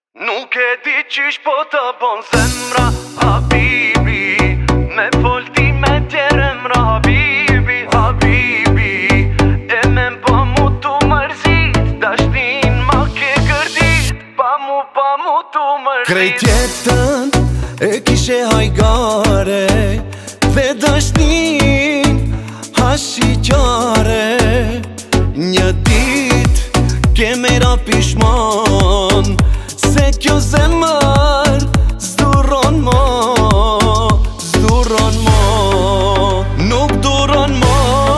Nuk e di qysh po të bon zemra, habibi. Me folti me tjere mra, habibi, habibi. E me mpa mu tu mërzit, dashnin ma ke kërdit. Pa mu tu mërzit. Krejt jetën e kishe hajgare, dhe dashnin hashiqare. Një dit ke mera pishman, se kjo zemër zduron mo, zduron mo, nuk duron mo.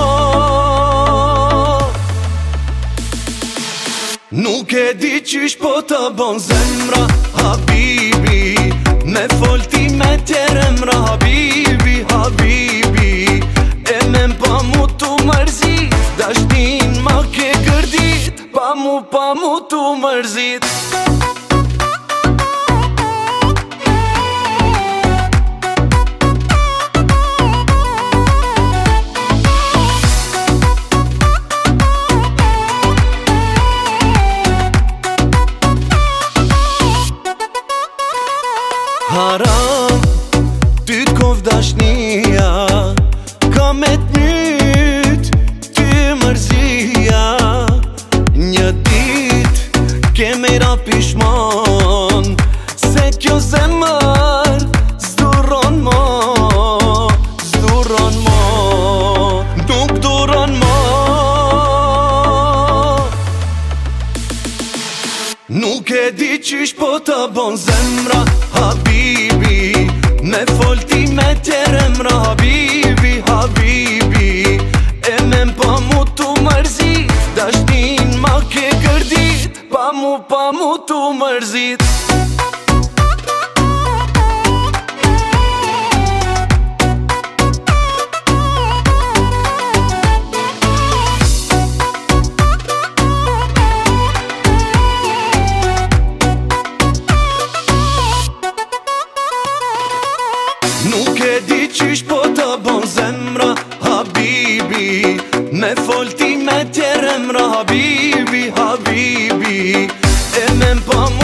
Nuk e di qysh po të bon zemra, habibi. Me folti me tjere mra, habibi, habibi. E me mpa mu tu mërzit, dashnin ma ke kërdit. Pa mu tu mërzit. Haram, ty t'kov dashnia, ka me t'myt, ty mërzia. Një dit, ke mera pishman, se kjo zemër zduron mo, zduron mo, nuk duron mo. Nuk e di qysh po të bon zemra, habibi. Me folti me tjere mra, habibi, habibi. E me mpa mu tu mërzit, dashnin ma ke kërdit. Pa mu tu mërzit. Nuk e di qysh po të bon zemra, habibi. Me folti me tjere mra, habibi, habibi. E me mpa